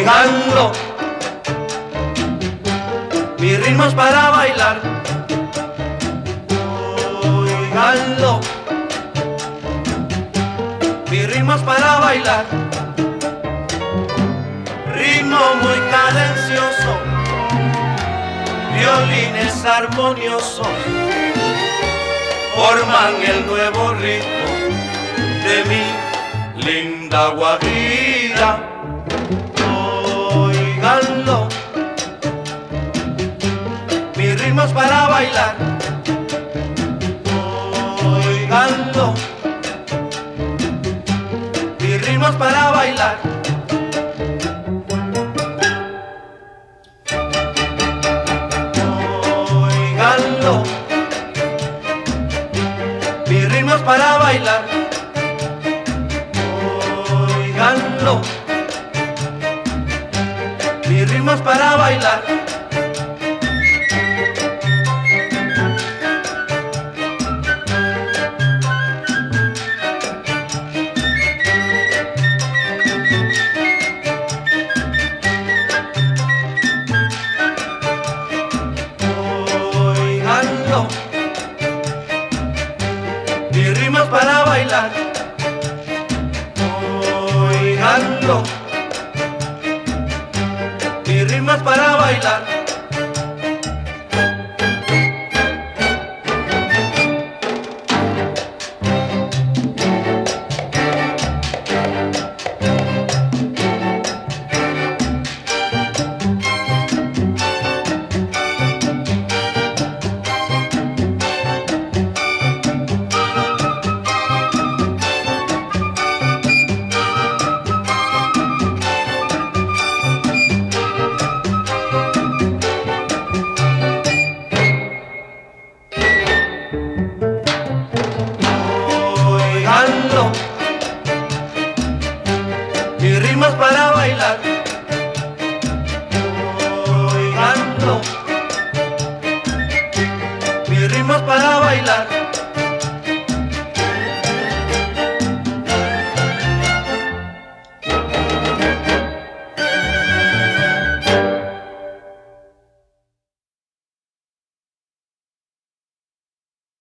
Oiganlo, mi ritmo es para bailar. Oiganlo, mi ritmo es para bailar. Ritmo muy cadencioso, violines armoniosos forman el nuevo ritmo de mi linda Guajira. Oiganlo, mi ritmo es para bailar. Oiganlo, mi ritmo es para bailar. Oiganlo, mi ritmo es para bailar. Oiganlo, mi ritmo es para bailar. Oiganlo, mi ritmo es para bailar. Oiganlo, mi ritmo es para bailar. Oiganlo, mi ritmo es para bailar.